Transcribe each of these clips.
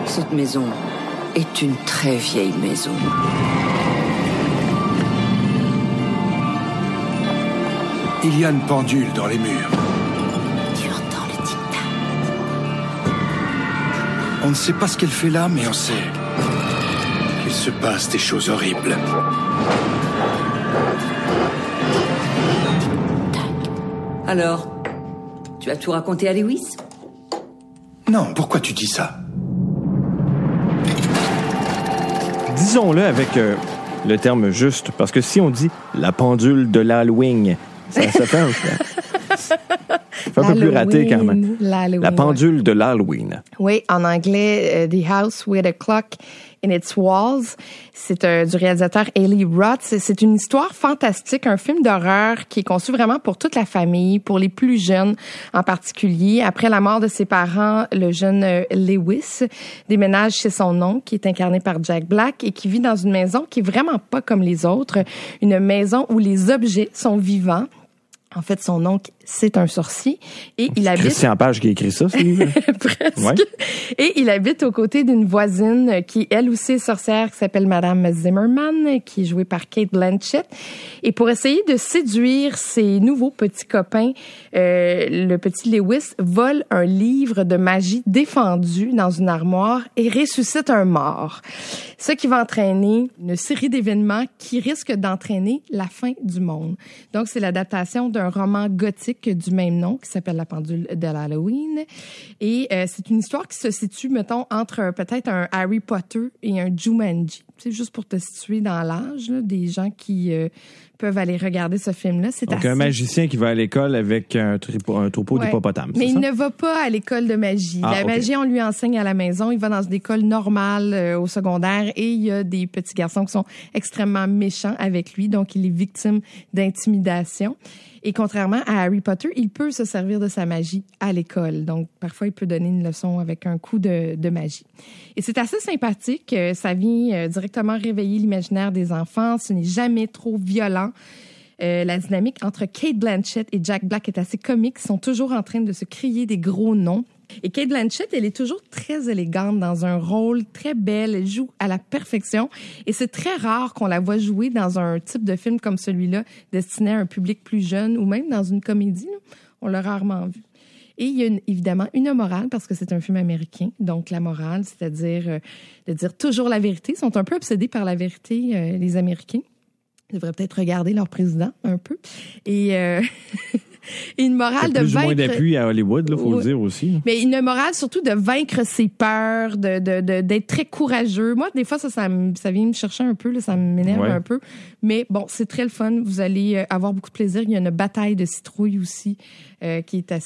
Cette maison est une très vieille maison. Il y a une pendule dans les murs. Tu entends le tic-tac? On ne sait pas ce qu'elle fait là, mais on sait qu'il se passe des choses horribles. Alors, tu as tout raconté à Lewis? Non, pourquoi tu dis ça? Disons-le avec le terme juste, parce que si on dit la pendule de l'Halloween, ça fait un peu plus raté quand même. La pendule de l'Halloween. Oui, en anglais, The House with a Clock in Its Walls. C'est du réalisateur Eli Roth. C'est une histoire fantastique, un film d'horreur qui est conçu vraiment pour toute la famille, pour les plus jeunes en particulier. Après la mort de ses parents, le jeune Lewis déménage chez son oncle, qui est incarné par Jack Black, et qui vit dans une maison qui est vraiment pas comme les autres. Une maison où les objets sont vivants. En fait, son oncle, c'est un sorcier. Et il habite... Christian Page qui a écrit ça, c'est presque. Ouais. Et il habite aux côtés d'une voisine qui, elle aussi, est sorcière, qui s'appelle Madame Zimmerman, qui est jouée par Cate Blanchett. Et pour essayer de séduire ses nouveaux petits copains, le petit Lewis vole un livre de magie défendu dans une armoire et ressuscite un mort. Ce qui va entraîner une série d'événements qui risquent d'entraîner la fin du monde. Donc, c'est l'adaptation d'un roman gothique du même nom qui s'appelle La pendule de l'Halloween. Et c'est une histoire qui se situe, mettons, entre peut-être un Harry Potter et un Jumanji. C'est juste pour te situer dans l'âge là, des gens qui peuvent aller regarder ce film-là. C'est donc, assez... un magicien qui va à l'école avec un troupeau d'hippopotames, mais c'est il ça? ne va pas à l'école de magie. La magie, on lui enseigne à la maison. Il va dans une école normale au secondaire et il y a des petits garçons qui sont extrêmement méchants avec lui. Donc, il est victime d'intimidation. Et contrairement à Harry Potter, il peut se servir de sa magie à l'école. Donc, parfois, il peut donner une leçon avec un coup de magie. Et c'est assez sympathique. Ça vient directement réveiller l'imaginaire des enfants. Ce n'est jamais trop violent. La dynamique entre Cate Blanchett et Jack Black est assez comique. Ils sont toujours en train de se crier des gros noms. Et Cate Blanchett, elle est toujours très élégante dans un rôle très belle. Elle joue à la perfection. Et c'est très rare qu'on la voit jouer dans un type de film comme celui-là, destiné à un public plus jeune, ou même dans une comédie. Là. On l'a rarement vu. Et il y a évidemment une morale, parce que c'est un film américain. Donc, la morale, c'est-à-dire de dire toujours la vérité. Ils sont un peu obsédés par la vérité, les Américains. Ils devraient peut-être regarder leur président un peu. Et une morale de vaincre... plus ou moins d'appui à Hollywood, il faut le dire aussi. Mais une morale surtout de vaincre ses peurs, d'être très courageux. Moi, des fois, ça vient me chercher un peu, là, ça m'énerve un peu. Mais bon, c'est très le fun. Vous allez avoir beaucoup de plaisir. Il y a une bataille de citrouilles aussi qui est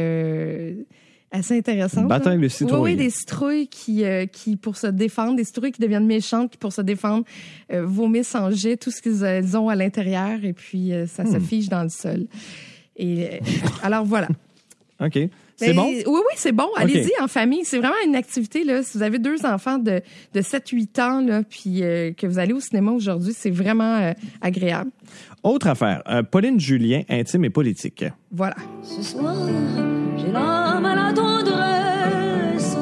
assez intéressante. Bataille de citrouilles. Oui, des citrouilles qui, pour se défendre, des citrouilles qui deviennent méchantes, qui, pour se défendre, vomissent en jet tout ce qu'ils ont à l'intérieur et puis ça se fige dans le sol. Et alors, voilà. OK. C'est bon? Oui, c'est bon. Allez-y en famille. C'est vraiment une activité, là. Si vous avez 2 enfants de 7-8 ans, là, puis que vous allez au cinéma aujourd'hui, c'est vraiment agréable. Autre affaire. Pauline Julien, intime et politique. Voilà. Ce soir, j'ai l'âme à la tendresse.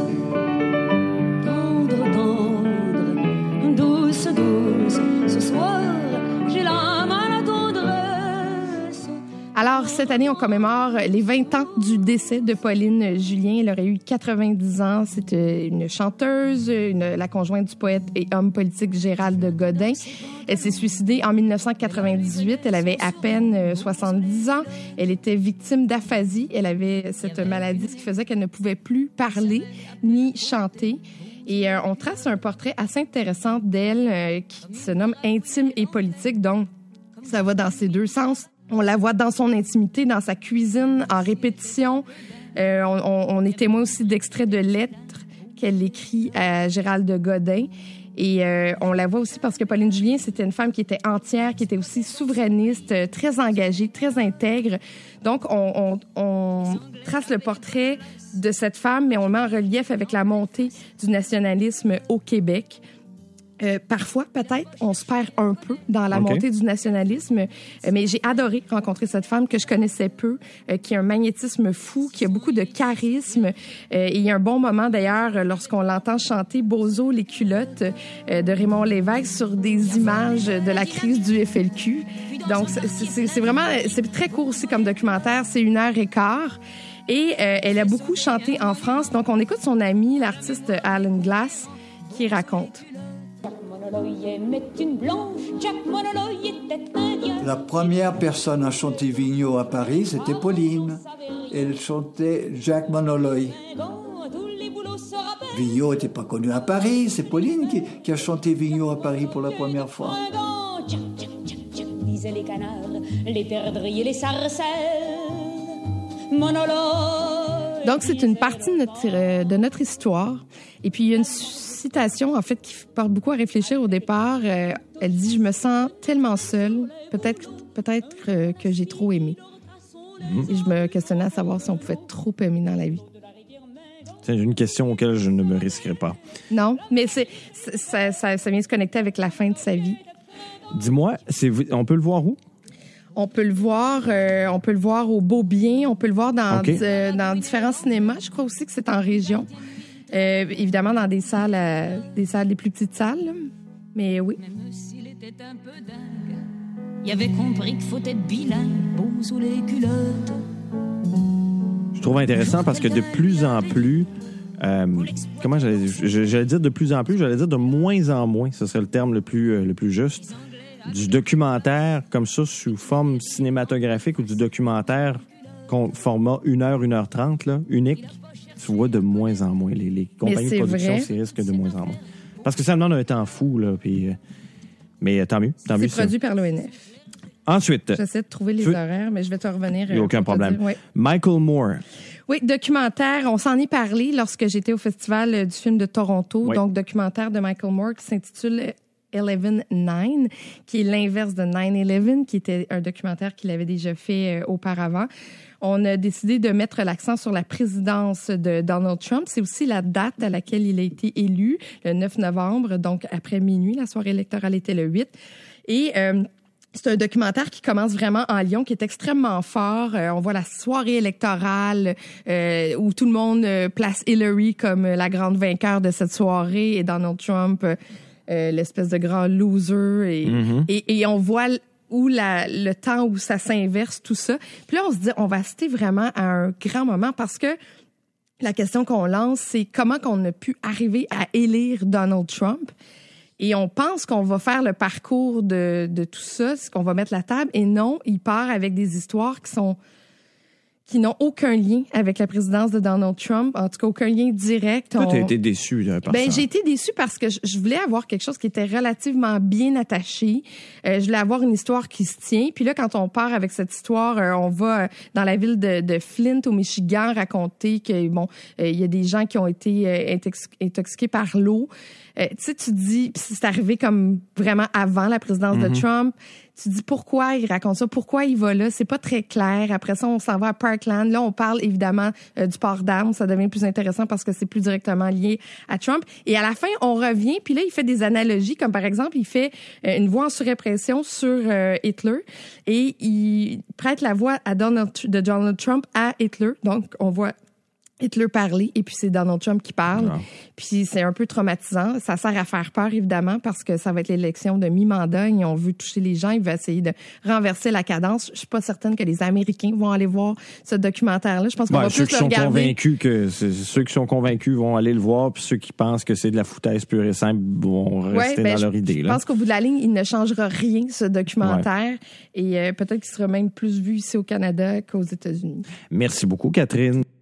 Tendre, tendre, douce, douce. Ce soir, j'ai l'âme à la tendresse. Alors, cette année, on commémore les 20 ans du décès de Pauline Julien. Elle aurait eu 90 ans. C'est une chanteuse, la conjointe du poète et homme politique Gérald Godin. Elle s'est suicidée en 1998. Elle avait à peine 70 ans. Elle était victime d'aphasie. Elle avait cette maladie qui faisait qu'elle ne pouvait plus parler ni chanter. Et on trace un portrait assez intéressant d'elle qui se nomme « Intime et politique ». Donc, ça va dans ces deux sens. On la voit dans son intimité, dans sa cuisine, en répétition. On est témoin aussi d'extraits de lettres qu'elle écrit à Gérald Godin. Et on la voit aussi parce que Pauline Julien, c'était une femme qui était entière, qui était aussi souverainiste, très engagée, très intègre. Donc, on trace le portrait de cette femme, mais on le met en relief avec la montée du nationalisme au Québec. Parfois, peut-être, on se perd un peu dans la montée du nationalisme, mais j'ai adoré rencontrer cette femme que je connaissais peu, qui a un magnétisme fou, qui a beaucoup de charisme. Et il y a un bon moment, d'ailleurs, lorsqu'on l'entend chanter « Bozo, les culottes » de Raymond Lévesque sur des images de la crise du FLQ. Donc, c'est vraiment... C'est très court aussi comme documentaire, c'est 1h15. Et elle a beaucoup chanté en France. Donc, on écoute son ami, l'artiste Alan Glass, qui raconte... La première personne à chanter Vigneault à Paris, c'était Pauline. Elle chantait Jack Monoloy. Vigneault n'était pas connu à Paris, c'est Pauline qui a chanté Vigneault à Paris pour la première fois. Disaient les canards, les perdrix et les sarcelles. Donc, c'est une partie de notre histoire. Et puis, il y a une citation, en fait, qui porte beaucoup à réfléchir au départ. Elle dit « Je me sens tellement seule, peut-être que j'ai trop aimé. » Et je me questionnais à savoir si on pouvait trop aimer dans la vie. C'est une question auquel je ne me risquerai pas. Non, mais ça vient se connecter avec la fin de sa vie. Dis-moi, on peut le voir où? On peut le voir au Beaubien, on peut le voir dans différents cinémas. Je crois aussi que c'est en région. Évidemment, dans des salles des plus petites salles. Là. Mais oui. Même s'il était un peu dingue, il avait compris qu'il faut être bilingue, beau sous les culottes. Je trouve intéressant parce que de plus en plus, comment j'allais dire de plus en plus, j'allais dire de moins en moins, ce serait le terme le plus juste, du documentaire comme ça sous forme cinématographique ou du documentaire format 1h, 1h30, là, unique. Tu vois de moins en moins. Les compagnies de production s'y risquent de moins en moins. Parce que ça demande un temps fou, là. Puis, mais tant mieux. C'est produit par l'ONF. Ensuite. J'essaie de trouver les horaires, mais je vais te revenir. Il n'y a aucun problème. Oui. Michael Moore. Oui, documentaire. On s'en est parlé lorsque j'étais au Festival du film de Toronto. Oui. Donc, documentaire de Michael Moore qui s'intitule 11/9, qui est l'inverse de 9/11, qui était un documentaire qu'il avait déjà fait auparavant. On a décidé de mettre l'accent sur la présidence de Donald Trump. C'est aussi la date à laquelle il a été élu, le 9 novembre, donc après minuit. La soirée électorale était le 8. Et c'est un documentaire qui commence vraiment en Lyon, qui est extrêmement fort. On voit la soirée électorale où tout le monde place Hillary comme la grande vainqueur de cette soirée et Donald Trump, l'espèce de grand loser. Et on voit où le temps où ça s'inverse, tout ça. Puis là, on se dit, on va assister vraiment à un grand moment parce que la question qu'on lance, c'est comment qu'on a pu arriver à élire Donald Trump. Et on pense qu'on va faire le parcours de tout ça, c'est qu'on va mettre la table. Et non, il part avec des histoires qui n'ont aucun lien avec la présidence de Donald Trump, en tout cas aucun lien direct. Toi, tu as été déçu par ça. J'ai été déçue parce que je voulais avoir quelque chose qui était relativement bien attaché. Je voulais avoir une histoire qui se tient. Puis là, quand on part avec cette histoire, on va dans la ville de Flint, au Michigan, raconter que il y a des gens qui ont été intoxiqués par l'eau. Tu sais, tu te dis, c'est arrivé comme vraiment avant la présidence de Trump. Tu te dis pourquoi il raconte ça, pourquoi il va là, c'est pas très clair. Après ça, on s'en va à Parkland. Là, on parle évidemment du port d'armes. Ça devient plus intéressant parce que c'est plus directement lié à Trump. Et à la fin, on revient, puis là, il fait des analogies, comme par exemple, il fait une voix en surimpression sur Hitler et il prête la voix de Donald Trump à Hitler. Donc, on voit Hitler parler et puis c'est Donald Trump qui parle. Non. Puis c'est un peu traumatisant. Ça sert à faire peur, évidemment, parce que ça va être l'élection de mi-mandat et on veut toucher les gens. Il veut essayer de renverser la cadence. Je suis pas certaine que les Américains vont aller voir ce documentaire-là. Je pense qu'on va plus le regarder. Ceux qui sont convaincus vont aller le voir, puis ceux qui pensent que c'est de la foutaise pure et simple vont rester dans leur idée. Je pense qu'au bout de la ligne, il ne changera rien, ce documentaire. Ouais. Et peut-être qu'il sera même plus vu ici au Canada qu'aux États-Unis. Merci beaucoup, Catherine.